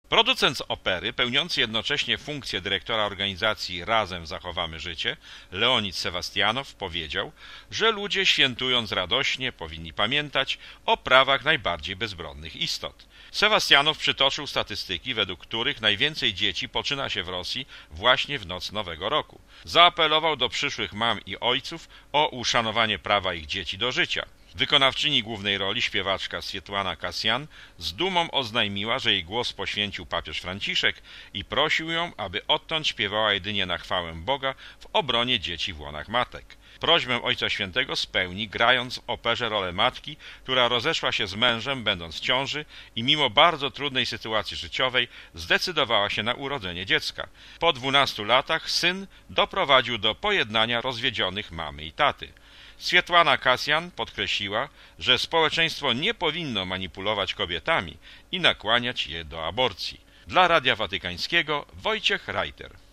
Producent z opery, pełniący jednocześnie funkcję dyrektora organizacji Razem Zachowamy Życie, Leonid Sewastianow, powiedział, że ludzie, świętując radośnie, powinni pamiętać o prawach najbardziej bezbronnych istot. Sewastianow przytoczył statystyki, według których najwięcej dzieci poczyna się w Rosji właśnie w noc Nowego Roku. Zaapelował do przyszłych mam i ojców o uszanowanie prawa ich dzieci do życia. Wykonawczyni głównej roli, śpiewaczka Swietłana Kasjan, z dumą oznajmiła, że jej głos poświęcił papież Franciszek i prosił ją, aby odtąd śpiewała jedynie na chwałę Boga w obronie dzieci w łonach matek. Prośbę Ojca Świętego spełni, grając w operze rolę matki, która rozeszła się z mężem, będąc w ciąży i mimo bardzo trudnej sytuacji życiowej zdecydowała się na urodzenie dziecka. Po 12 latach syn doprowadził do pojednania rozwiedzionych mamy i taty. Swietłana Kasjan podkreśliła, że społeczeństwo nie powinno manipulować kobietami i nakłaniać je do aborcji. Dla Radia Watykańskiego Wojciech Reiter.